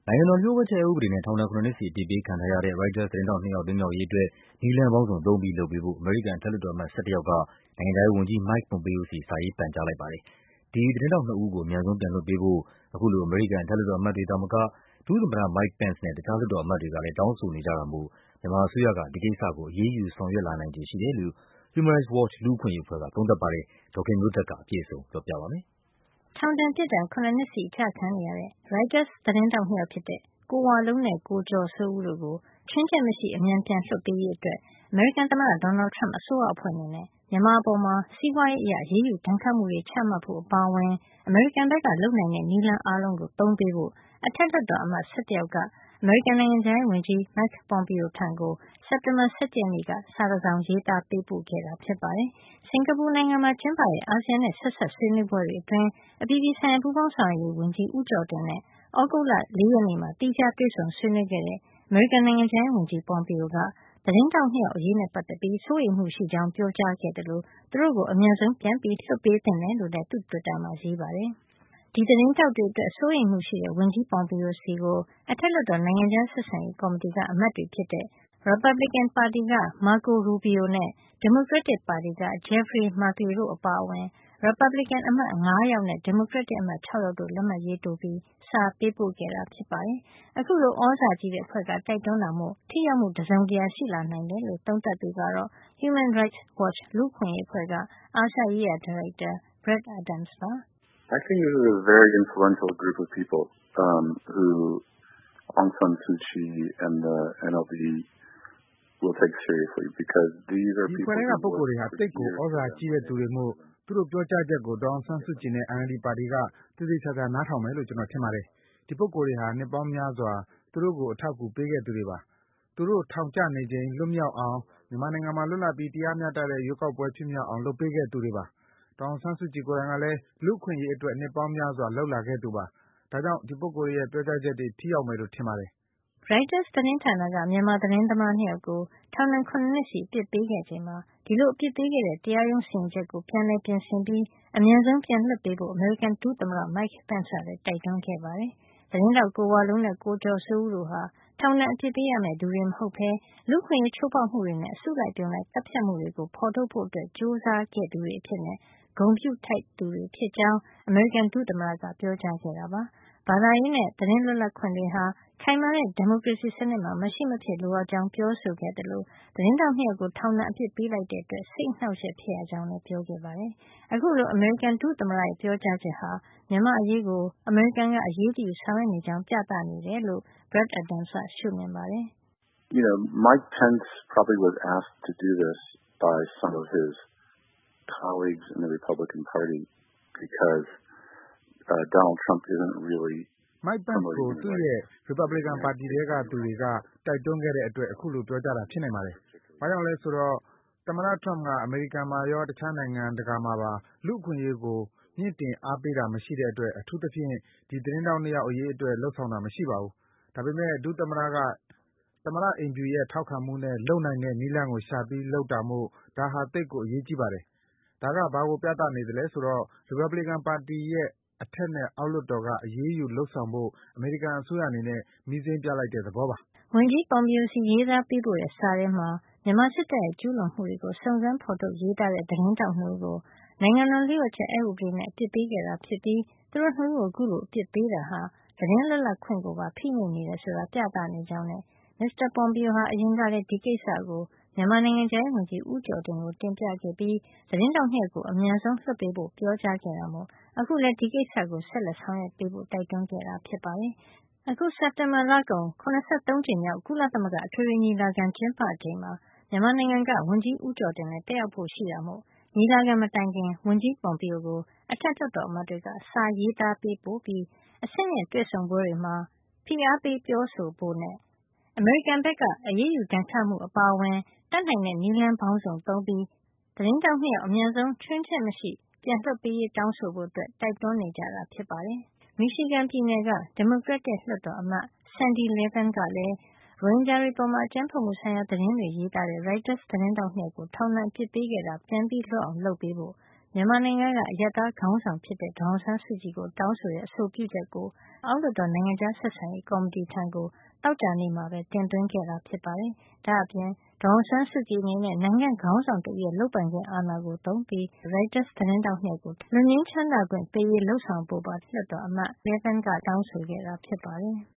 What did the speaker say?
နိုင်ငံတော်လျှို့ဝှက်ချက်အက်ဥပဒေနဲ့ ထောင်ဒဏ် 7 နှစ်စီအပြစ်ပေးခံထားရတဲ့ ရိုက်တာသတင်းထောက် 2 ယောက် လွတ်မြောက်ရေးအတွက် နည်းလမ်းပေါင်းစုံသုံးပြီးလုပ်ပေးဖို့ အမေရိကန် အထက်လွှတ်တော်အမတ် 11 ယောက်က နိုင်ငံခြားရေးဝန်ကြီး Mike Pompeo ဆီ စာရေးပန်ကြားလိုက်ပါတယ်။ ဒီသတင်းထောက်နှစ်ဦးကို အမြန်ဆုံးပြန်လွှတ်ပေးဖို့ အခုလို အမေရိကန် အထက်လွှတ်တော်အမတ်တွေသာမက ဒုသမ္မတ Mike Pence နဲ့ တခြားလွှတ်တော်အမတ်တွေကလည်း တောင်းဆိုနေကြတာမို့ မြန်မာအစိုးရက ဒီကိစ္စကို အရေးယူဆောင်ရွက်လာနိုင်ခြေရှိတယ်လို့ Human Rights Watch လူ့အခွင့်အရေးအဖွဲ့က သုံးသပ်ပါတယ်။ ဒေါ်ခင်မျိုးသက်က အပြည့်အစုံပြောပြပါမယ်။ ထောင်ဒဏ်ပြစ်ဒဏ် 7 နှစ်စီ ကျခံနေရတဲ့ ရိုက်တာသတင်းထောက် 2 ယောက်ဖြစ်တဲ့ ကိုဝလုံးနဲ့ ကိုကျော်စိုးဦးတို့ကို ခြွင်းချက်မရှိ အမြန်ပြန်လွှတ်ပေးရေးအတွက် အမေရိကန်သမ္မတ Donald Trump အစိုးရအဖွဲ့အနေနဲ့ မြန်မာအပေါ် စီးပွားရေးအရ အရေးယူဒဏ်ခတ်မှုတွေ ချမှတ်ဖို့အပါအဝင် အမေရိကန်ဘက်က လုပ်နိုင်တဲ့ နည်းလမ်းအားလုံးကို သုံးပေးဖို့ အထက်လွှတ်တော်အမတ် 11 ယောက်က အမေရိကန်နိုင်ငံခြားရေးဝန်ကြီး Mike Pompeo ထံကို စက်တင်ဘာ 11 ရက်နေ့က စာတစောင် ရေးသားပေးပို့ခဲ့တာ ဖြစ်ပါတယ်။ စင်္ကာပူနိုင်ငံမှာ ကျင်းပတဲ့ အာဆီယံနဲ့ ဆက်စပ်ဆွေးနွေးပွဲတွေအတွင်း အပြည်ပြည်ဆိုင်ရာ ပူးပေါင်းဆောင်ရွက်ရေးဝန်ကြီး ဦးကျော်တင်နဲ့ သြဂုတ်လ 4 ရက်နေ့မှာ သီးခြားတွေ့ဆုံဆွေးနွေးခဲ့တဲ့ အမေရိကန်နိုင်ငံခြားရေးဝန်ကြီး Pompeo က သတင်းထောက် 2 ယောက်အရေးနဲ့ ပတ်သက်ပြီး စိုးရိမ်မှုရှိကြောင်း ပြောကြားခဲ့သလို သူတို့ကို အမြန်ဆုံး ပြန်လွှတ်ပေးသင့်တယ်လို့လည်း သူ့တွစ်တာမှာ ရေးပါတယ်။ ဒီသတင်းထောက်တွေအတွက် စိုးရိမ်မှုရှိတဲ့ ဝန်ကြီး Pompeo ဆီကို အထက်လွှတ်တော် နိုင်ငံခြားဆက်ဆံရေးကော်မတီက အမတ်တွေဖြစ်တဲ့ ရီပတ်ဘလစ်ကန်ပါတီက Marco Rubio နဲ့ ဒီမိုကရက်တစ်ပါတီက Jeffrey Merkley တို့အပါအဝင် ရီပတ်ဘလစ်ကန်အမတ် 5 ယောက်နဲ့ ဒီမိုကရက်တစ်အမတ် 6 ယောက်တို့ လက်မှတ်ရေးထိုးပြီး စာပေးပို့ခဲ့တာ ဖြစ်ပါတယ်။ အခုလို သြဇာကြီးတဲ့အဖွဲ့က တိုက်တွန်းတာမို့ ထိရောက်မှု တစုံတရာ ရှိလာနိုင်တယ်လို့ သုံးသပ်သူကတော့ Human Rights Watch လူ့အခွင့်အရေးအဖွဲ့က အာရှရေးရာဒါရိုက်တာ Brad Adams ပါ။ I think this is a very influential group of people who Aung San Suu Kyi and the NLD will take seriously because these are people who work for years. ဒီအဖွဲ့တွေက ပုဂ္ဂိုလ်တွေက သိပ်ကိုသြဇာကြီးတဲ့သူတွေမို့ သူတို့ပြောကြားချက်ကို ဒေါ်အောင်ဆန်းစုကြည်နဲ့ NLD ပါတီက သေသေချာချာ နားထောင်မယ်လို့ ကျနော်ထင်ပါတယ်။ ဒီပုဂ္ဂိုလ်တွေဟာ နှစ်ပေါင်းများစွာ သူတို့ကို အထောက်အကူပေးခဲ့သူတွေပါ။ သူတို့ ထောင်ကျနေချိန် လွတ်မြောက်အောင်၊ မြန်မာနိုင်ငံမှာ လွတ်လပ်ပြီး တရားမျှတတဲ့ ရွေးကောက်ပွဲဖြစ်မြောက်အောင် လုပ်ပေးခဲ့သူတွေပါ။ ဒေါ်အောင်ဆန်းစုကြည် ကိုယ်တိုင်ကလည်း လူ့အခွင့်အရေးအတွက် နှစ်ပေါင်းများစွာ လုပ်လာခဲ့သူပါ။ ဒါကြောင့် ဒီပုဂ္ဂိုလ်တွေရဲ့ ပြောကြားချက်တွေ ထိရောက်မယ်လို့ ထင်ပါတယ်။ ရိုက်တာသတင်းဌာနက မြန်မာသတင်းသမား 2 ယောက်ကို ထောင်ဒဏ် 7 နှစ်စီ အပြစ်ပေးခဲ့ချိန်မှာ ဒီလိုအပြစ်ပေးခဲ့တဲ့ တရားရုံးစီရင်ချက်ကို ပြန်လည်ပြင်ဆင်ပြီး အမြန်ဆုံးပြန်လွှတ်ပေးဖို့ အမေရိကန်ဒုသမ္မတ Mike Pence ကလည်း တိုက်တွန်းခဲ့ပါတယ်။ သတင်းထောက် ကိုဝလုံးနဲ့ ကိုကျော်စိုးဦးတို့ဟာ ထောင်ဒဏ်အပြစ်ပေးရမယ့်သူတွေ မဟုတ်ဘဲ လူ့အခွင့်အရေး ချိုးဖောက်မှုတွေနဲ့ အစုလိုက်အပြုံလိုက် သတ်ဖြတ်မှုတွေကို ဖော်ထုတ်ဖို့ ကြိုးစားခဲ့သူတွေအဖြစ် ဂုဏ်ပြုထိုက်သူတွေဖြစ်ကြောင်း အမေရိကန်ဒုသမ္မတက ပြောကြားခဲ့တာပါ။ ဘာသာရေးနဲ့ သတင်းလွတ်လပ်ခွင့်တွေဟာ ခိုင်မာတဲ့ ဒီမိုကရေစီစနစ်မှာ မရှိမဖြစ်လိုအပ်ကြောင်း ပြောဆိုခဲ့သလို သတင်းထောက် 2 ယောက်ကို ထောင်ဒဏ်အပြစ်ပေးလိုက်တဲ့အတွက် စိတ်အနှောင့်အယှက် ဖြစ်ရကြောင်းလည်း ပြောခဲ့ပါတယ်။ အခုလို အမေရိကန်ဒုသမ္မတရဲ့ ပြောကြားချက်ဟာ မြန်မာ့အရေးကို အမေရိကန်က အရေးတယူဆောင်ရွက်နေကြောင်း ပြသနေတယ်လို့ Brad Adams က ရှုမြင်ပါတယ်။ Mike Pence probably was asked to do this by some of his colleagues in the Republican Party because Donald Trump isn't really Mike Pence ကို သူ့ရဲ့ ရီပတ်ဘလစ်ကန်ပါတီထဲကသူတွေက တိုက်တွန်းခဲ့တဲ့အတွက် အခုလို ပြောကြားတာ ဖြစ်နိုင်ပါတယ်။ ဘာကြောင့်လဲဆိုတော့ သမ္မတ Trump က အမေရိကန်မှာရော တခြားနိုင်ငံတကာမှာပါ လူ့အခွင့်အရေးကို မြှင့်တင်အားပေးတာ မရှိတဲ့အတွက် အထူးသဖြင့် ဒီသတင်းထောက် 2 ယောက်အရေးအတွက် လုပ်ဆောင်တာ မရှိပါဘူး။ ဒါပေမယ့် ဒုသမ္မတက သမ္မတအိမ်ဖြူရဲ့ ထောက်ခံမှုနဲ့ လုပ်နိုင်တဲ့နည်းလမ်းကို ရှာပြီး လုပ်တာမို့ ဒါဟာ သိပ်ကို အရေးကြီးပါတယ်။ ဒါက ဘာကိုပြသနေသလဲဆိုတော့ ရီပတ်ဘလစ်ကန်ပါတီရဲ့ အထက်နဲ့ အောက်လွှတ်တော်က အရေးယူလုပ်ဆောင်ဖို့ အမေရိကန်အစိုးရအနေနဲ့ မီးစိမ်းပြလိုက်တဲ့သဘောပါ။ ဝန်ကြီး Pompeo ဆီ ရေးသားပေးပို့တဲ့စာထဲမှာ မြန်မာစစ်တပ်ရဲ့ ကျူးလွန်မှုတွေကို စုံစမ်းဖော်ထုတ် ရေးသားတဲ့ သတင်းထောက် 2 ဦးကို နိုင်ငံတော်လျှို့ဝှက်ချက်အက်ဥပဒေနဲ့ အပြစ်ပေးခဲ့တာဖြစ်ပြီး သူတို့ 2 ဦးကို အခုလို အပြစ်ပေးတာဟာ သတင်းလွတ်လပ်ခွင့်ကိုပါ ဖိနှိပ်နေတယ်ဆိုတာ ပြသနေကြောင်းနဲ့ မစ္စတာ Pompeo ဟာ အရင်ကလည်း ဒီကိစ္စကို မြန်မာနိုင်ငံခြားရေးဝန်ကြီး ဦးကျော်တင်ကို တင်ပြခဲ့ပြီး သတင်းထောက် 2 ယောက်ကို အမြန်ဆုံးလွှတ်ပေးဖို့ ပြောကြားခဲ့တာမို့ အခုလည်း ဒီကိစ္စကို ဆက်လက်ဆောင်ရွက်ပေးဖို့ တိုက်တွန်းခဲ့တာ ဖြစ်ပါတယ်။ အခု စက်တင်ဘာလကုန် ၇၃ ကြိမ်မြောက် ကုလသမဂ္ဂ အထွေထွေညီလာခံ ကျင်းပချိန်မှာ မြန်မာနိုင်ငံက ဝန်ကြီး ဦးကျော်တင်လည်း တက်ရောက်ဖို့ ရှိတာမို့ ညီလာခံမတိုင်ခင် ဝန်ကြီး Pompeo ကို အထက်လွှတ်တော်အမတ်တွေက စာရေးသားပေးပို့ပြီး အဆင့်မြင့်တွေ့ဆုံပွဲတွေမှာ ဖိအားပေးပြောဆိုဖို့နဲ့ အမေရိကန်ဘက်က အရေးယူဒဏ်ခတ်မှုအပါအဝင် တတ်နိုင်တဲ့ နည်းလမ်းပေါင်းစုံသုံးပြီး သတင်းထောက် 2 ယောက် အမြန်ဆုံး ခြွင်းချက်မရှိ ပြန်လွှတ်ပေးရေး တောင်းဆိုဖို့ တိုက်တွန်းနေကြတာ ဖြစ်ပါတယ်။ Michigan ပြည်နယ်က ဒီမိုကရက်တစ်လွှတ်တော်အမတ် Sandy Levin ကလည်း ရိုဟင်ဂျာတွေအပေါ် အကြမ်းဖက်မှုဆိုင်ရာ သတင်းတွေရေးသားတဲ့ ရိုက်တာသတင်းထောက် 2 ယောက်ကို ထောင်ဒဏ်အပြစ်ပေးခဲ့တာ ပြန်လွတ်အောင်လုပ်ပေးဖို့ မမြန်မာနိုင်ငံကအရပ်သားခေါင်းဆောင်ဖြစ်တဲ့ ဒေါ်အောင်ဆန်းစုကြည်ကိုတောင်းဆိုတဲ့အဆိုပြုချက်ကို အောက်လွှတ်တော်နိုင်ငံခြားဆက်ဆံရေးကော်မတီထံကို သောကြာနေ့မှာပဲ တင်သွင်းခဲ့တာဖြစ်ပါတယ်။ ဒါ့အပြင် ဒေါ်အောင်ဆန်းစုကြည်အနေနဲ့ နိုင်ငံခေါင်းဆောင်တဦးရဲ့ လုပ်ပိုင်ခွင့်အာဏာကိုသုံးပြီး ရိုက်တာသတင်းထောက် ၂ ယောက်ကို လွတ်ငြိမ်းချမ်းသာခွင့်ပေးရေး လုပ်ဆောင်ဖို့ပါ လွှတ်တော်အမတ် Levin ကတောင်းဆိုခဲ့တာဖြစ်ပါတယ်။